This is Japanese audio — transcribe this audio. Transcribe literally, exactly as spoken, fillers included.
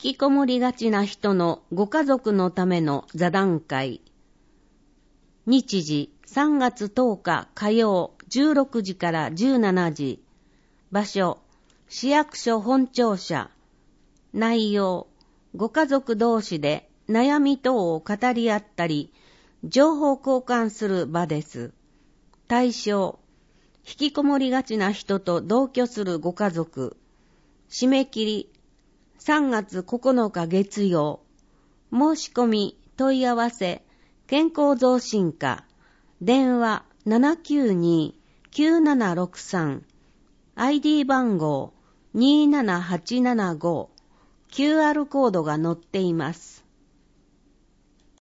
引きこもりがちな人のご家族のための座談会。日時さんがつとおか火曜じゅうろくじからじゅうしちじ。場所、市役所本庁舎。内容、ご家族同士で悩み等を語り合ったり、情報交換する場です。対象、引きこもりがちな人と同居するご家族。締め切り、さんがつここのか月曜。申し込み、問い合わせ、健康増進課。電話 ななきゅうに きゅうななろくさん。アイディー 番号にーななはちななご。キューアール コードが載っています。